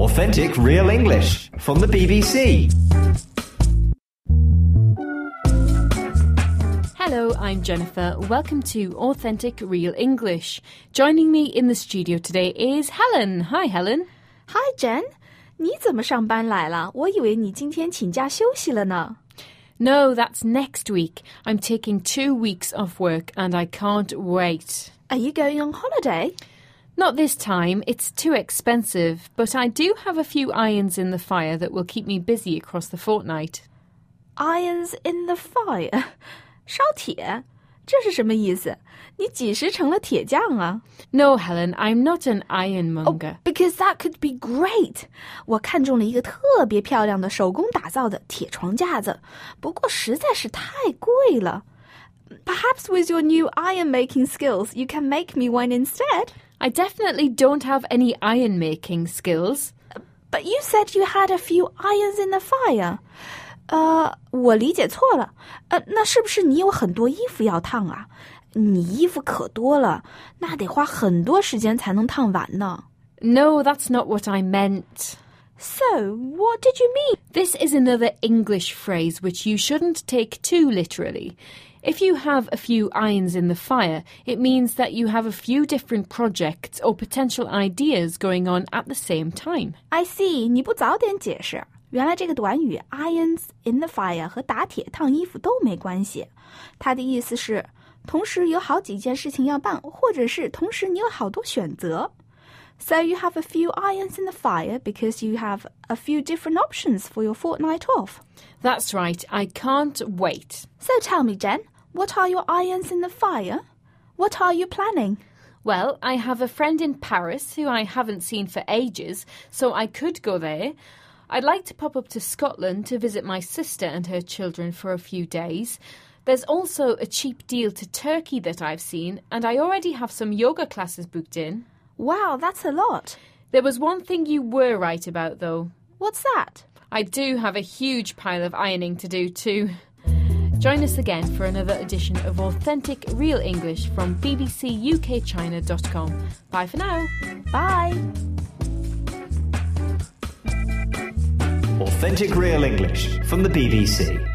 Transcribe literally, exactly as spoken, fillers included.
Authentic Real English from the B B C. Hello, I'm Jennifer. Welcome to Authentic Real English. Joining me in the studio today is Helen. Hi, Helen. Hi, Jen. 你怎么上班来了？我以为你今天请假休息了呢。 No, that's next week. I'm taking two weeks off work and I can't wait. Are you going on holiday? Not this time. It's too expensive, but I do have a few irons in the fire that will keep me busy across the fortnight. Irons in the fire? 烧铁？这是什么意思？你几时成了铁匠啊？ No, Helen, I'm not an ironmonger. Oh, because that could be great. 我看中了一个特别漂亮的手工打造的铁床架子，不过实在是太贵了。Perhaps with your new iron-making skills, you can make me one instead. I definitely don't have any iron-making skills. But you said you had a few irons in the fire. 呃，我理解错了。呃，那是不是你有很多衣服要烫啊？你衣服可多了，那得花很多时间才能烫完呢。 No, that's not what I meant. So, what did you mean? This is another English phrase which you shouldn't take too literally. If you have a few irons in the fire, it means that you have a few different projects or potential ideas going on at the same time. I see. 你不早点解释。原来这个短语 irons in the fire 和打铁烫衣服都没关系。它的意思是同时有好几件事情要办，或者是同时你有好多选择。So you have a few irons in the fire because you have a few different options for your fortnight off. That's right. I can't wait. So tell me, Jen, what are your irons in the fire? What are you planning? Well, I have a friend in Paris who I haven't seen for ages, so I could go there. I'd like to pop up to Scotland to visit my sister and her children for a few days. There's also a cheap deal to Turkey that I've seen, and I already have some yoga classes booked in. Wow, that's a lot. There was one thing you were right about, though. What's that? I do have a huge pile of ironing to do too. Join us again for another edition of Authentic Real English from b b c u k china dot com. Bye for now. Bye. Authentic Real English from the B B C.